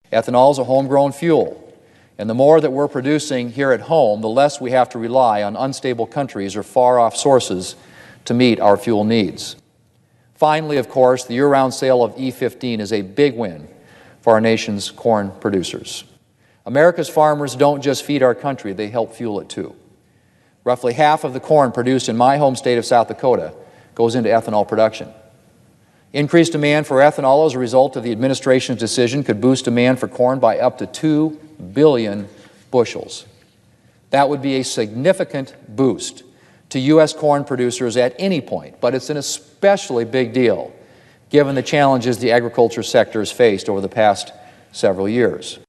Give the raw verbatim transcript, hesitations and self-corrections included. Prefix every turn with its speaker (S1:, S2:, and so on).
S1: Ethanol is a homegrown fuel, and the more that we're producing here at home, the less we have to rely on unstable countries or far-off sources to meet our fuel needs. Finally, of course, the year-round sale of E fifteen is a big win for our nation's corn producers. America's farmers don't just feed our country, they help fuel it too. Roughly half of the corn produced in my home state of South Dakota goes into ethanol production. Increased demand for ethanol as a result of the administration's decision could boost demand for corn by up to two billion bushels. That would be a significant boost to U S corn producers at any point, but it's an especially big deal given the challenges the agriculture sector has faced over the past several years.